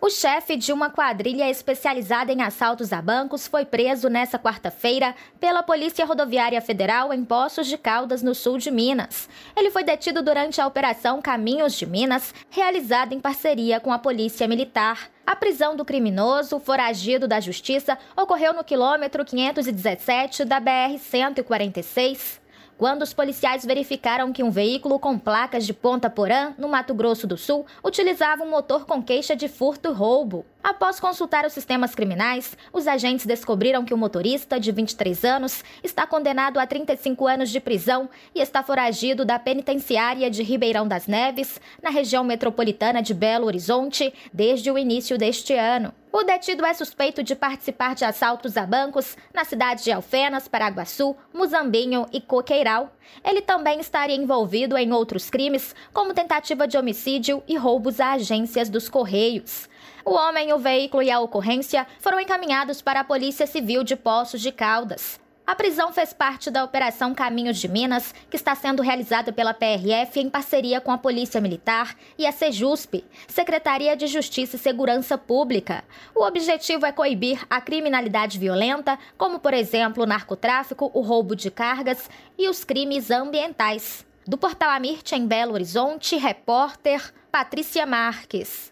O chefe de uma quadrilha especializada em assaltos a bancos foi preso nesta quarta-feira pela Polícia Rodoviária Federal em Poços de Caldas, no sul de Minas. Ele foi detido durante a Operação Caminhos de Minas, realizada em parceria com a Polícia Militar. A prisão do criminoso, foragido da Justiça, ocorreu no quilômetro 517 da BR-146. Quando os policiais verificaram que um veículo com placas de Ponta Porã, no Mato Grosso do Sul, utilizava um motor com queixa de furto e roubo. Após consultar os sistemas criminais, os agentes descobriram que o motorista, de 23 anos, está condenado a 35 anos de prisão e está foragido da penitenciária de Ribeirão das Neves, na região metropolitana de Belo Horizonte, desde o início deste ano. O detido é suspeito de participar de assaltos a bancos na cidade de Alfenas, Paraguaçu, Muzambinho e Coqueiral. Ele também estaria envolvido em outros crimes, como tentativa de homicídio e roubos a agências dos Correios. O homem, o veículo e a ocorrência foram encaminhados para a Polícia Civil de Poços de Caldas. A prisão fez parte da Operação Caminhos de Minas, que está sendo realizada pela PRF em parceria com a Polícia Militar e a Sejusp, Secretaria de Justiça e Segurança Pública. O objetivo é coibir a criminalidade violenta, como, por exemplo, o narcotráfico, o roubo de cargas e os crimes ambientais. Do Portal Amirte, em Belo Horizonte, repórter Patrícia Marques.